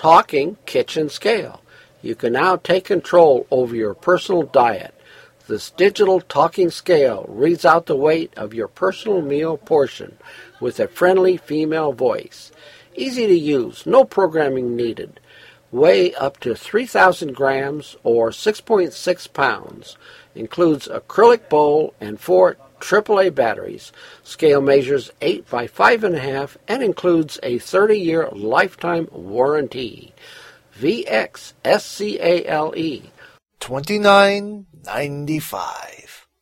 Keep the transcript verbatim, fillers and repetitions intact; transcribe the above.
Talking Kitchen Scale. You can now take control over your personal diet. This digital talking scale reads out the weight of your personal meal portion with a friendly female voice. Easy to use, no programming needed. Weigh up to three thousand grams or six point six pounds. Includes acrylic bowl and four triple A batteries. Scale measures eight by five point five and includes a thirty-year lifetime warranty. V X S C A L E. twenty-nine ninety-five.